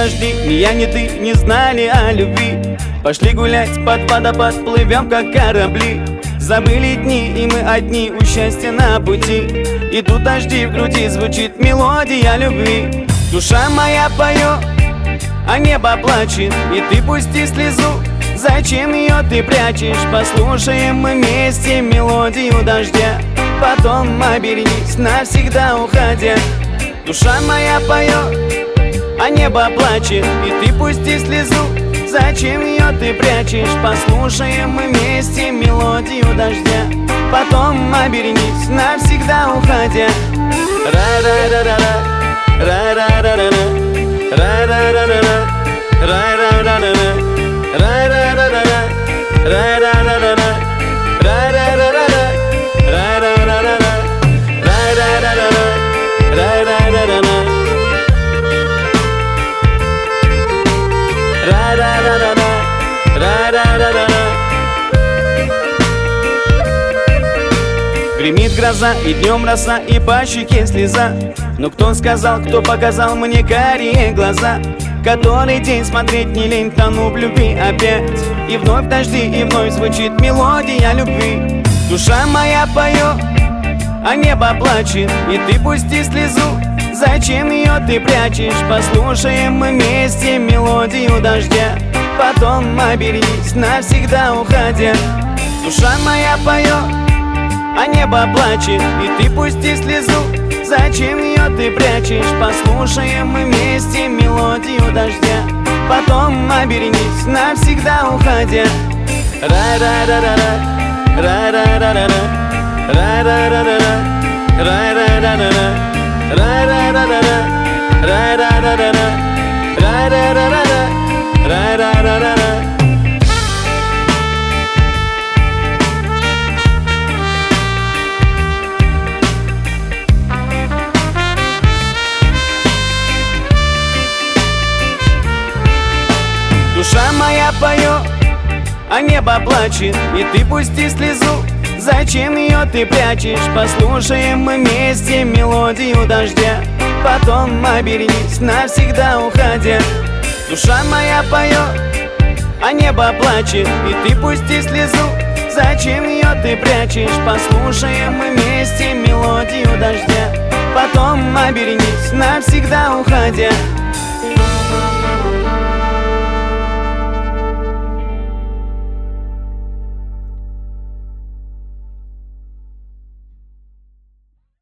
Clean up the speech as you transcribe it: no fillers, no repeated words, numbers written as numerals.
дожди, ни я, ни ты не знали о любви. Пошли гулять под водопад, плывем как корабли. Забыли дни, и мы одни, у счастья на пути. И тут дожди в груди, звучит мелодия любви. Душа моя поет, а небо плачет, и ты пусти слезу. Зачем ее ты прячешь? Послушаем мы вместе мелодию дождя. Потом обернись, навсегда уходя. Душа моя поет, а небо плачет, и ты пусти слезу. Зачем ее ты прячешь? Послушаем мы вместе мелодию дождя. Потом обернись, навсегда уходя. Ра-ра-ра-ра-ра, ра-ра-ра-ра-ра, ра-ра-ра-ра-ра, ра-ра-ра-ра-ра, ра-ра-ра-ра-ра, ра-ра-ра-ра-ра, ра-ра-ра-ра-ра, ра-ра-ра-ра-ра, ра-ра-ра-ра-ра, ра-ра-ра-ра-ра. Гремит гроза, и днем роса, и по щеке слеза. Но кто сказал, кто показал мне карие глаза? Который день смотреть не лень, тону в любви опять. И вновь дожди, и вновь звучит мелодия любви. Душа моя поет, а небо плачет, и ты пусти слезу. Зачем ее ты прячешь? Послушаем мы вместе мелодию дождя. Потом обернись, навсегда уходя. Душа моя поет, а небо плачет, и ты пусти слезу. Зачем ее ты прячешь? Послушаем мы вместе мелодию дождя. Потом обернись, навсегда уходя. Ра-ра-ра-ра-ра, ра-ра-ра-ра-ра, ра-ра-ра-ра-ра, ра-ра-ра-ра-ра, ра-ра-ра-ра-ра, ра-ра-ра-ра-ра, ра-ра-ра-ра-ра, ра-ра-ра-ра-ра. Душа моя поет, а небо плачет, и ты пусти слезу. Зачем ее ты прячешь? Послушаем мы вместе мелодию дождя. Потом обернись, навсегда уходя. Душа моя поет, а небо плачет, и ты пусти слезу. Зачем ее ты прячешь? Послушаем мы вместе мелодию дождя. Потом обернись, навсегда уходя.